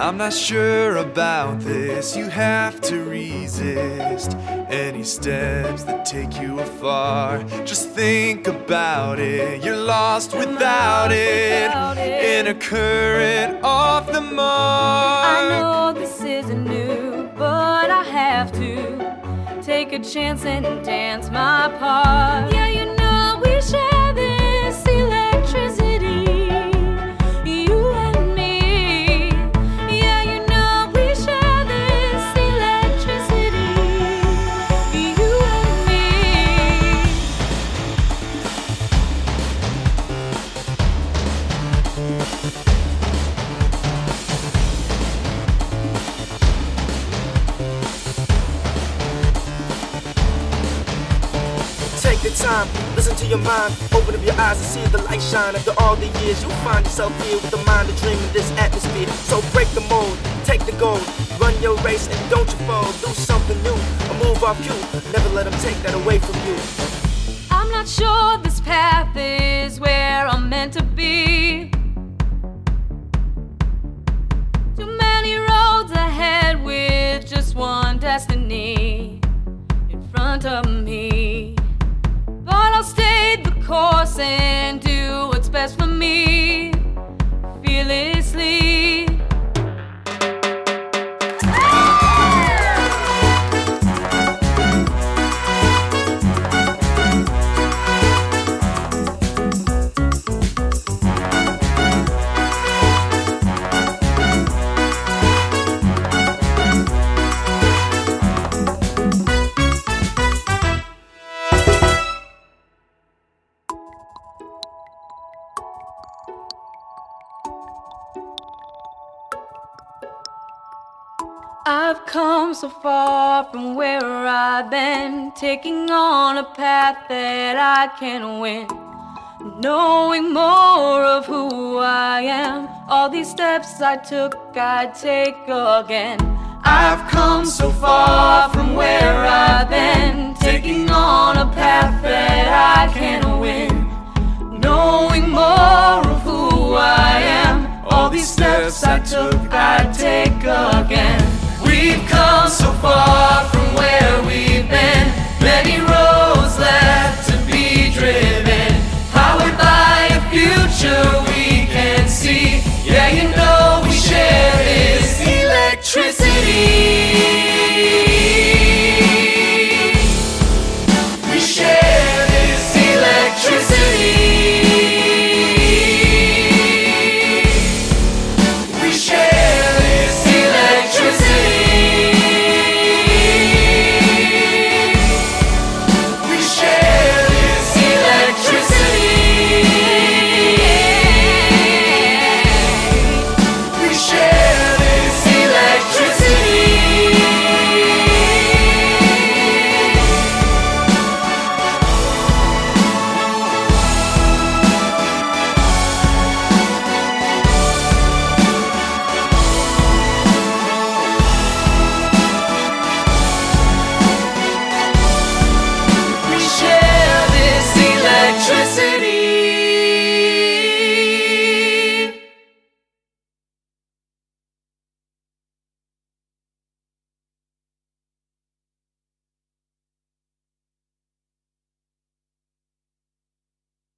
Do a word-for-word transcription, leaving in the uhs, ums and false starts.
I'm not sure about this, you have to resist any steps that take you afar. Just think about it, you're lost without it, in a current off the mark. I know this isn't new, but I have to take a chance and dance my part. Yeah, you know we share this electricity, you and me. Yeah, you know we share this electricity, you and me. Take the time, listen to your mind, open up your eyes and see the light shine. After all the years, you'll find yourself here with the mind to dream in this atmosphere. So break the mold, take the gold, run your race and don't you fall. Do something new, or move off cue, never let them take that away from you. I'm not sure this path is where I'm meant to be. Too many roads ahead with just one destiny in front of me. But I'll stay the course and do what's best for me, fearlessly. I've come so far from where I've been, taking on a path that I can win, knowing more of who I am. All these steps I took, I'd take again. I've come so far from where I've been, taking on a path that I can win, knowing more of who I am. All these steps I took, I'd take again. We've come so far